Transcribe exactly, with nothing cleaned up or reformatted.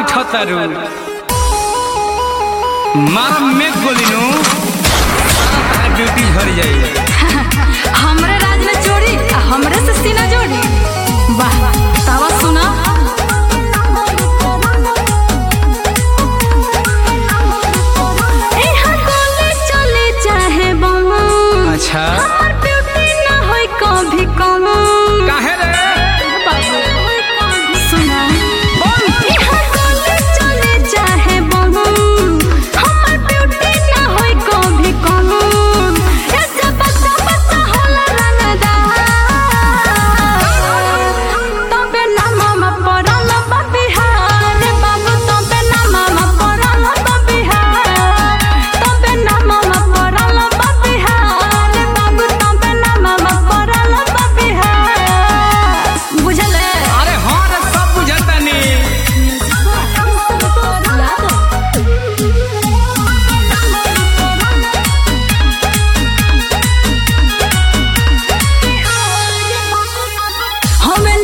उठतारू मारा में गोली नु ड्यूटी भर जाई। हमरे राज में चोरी हमरे से सीना जोड़ी। वाह तावा सुना एहा गोली चले चाहे बम। अच्छा हमर ब्यूटी ना होई कभी कम। काहे रे सुना एहा गोली चले चाहे बम। हमर ब्यूटी ना होई कभी कम। ऐसे बच्चा बच्चा होला रंगदार। तबे ना मामा पड़ल बा बिहार बाबू। तबे ना मामा पड़ल बा बिहार। तबे ना मामा पड़ल बा बिहार बाबू। तबे ना मामा पड़ल बा बिहार। बुझले अरे हां रे सब बुझतानी। हमें